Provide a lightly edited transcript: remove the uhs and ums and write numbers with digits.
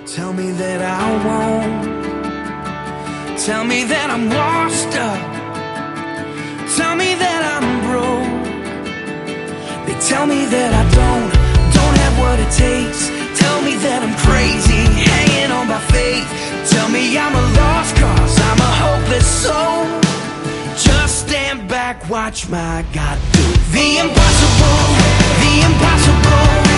Tell me that I won't. Tell me that I'm washed up. Tell me that I'm broke. They tell me that I don't have what it takes. Tell me that I'm crazy, hanging on by faith. Tell me I'm a lost cause, I'm a hopeless soul. Just stand back, watch my God do the impossible, the impossible.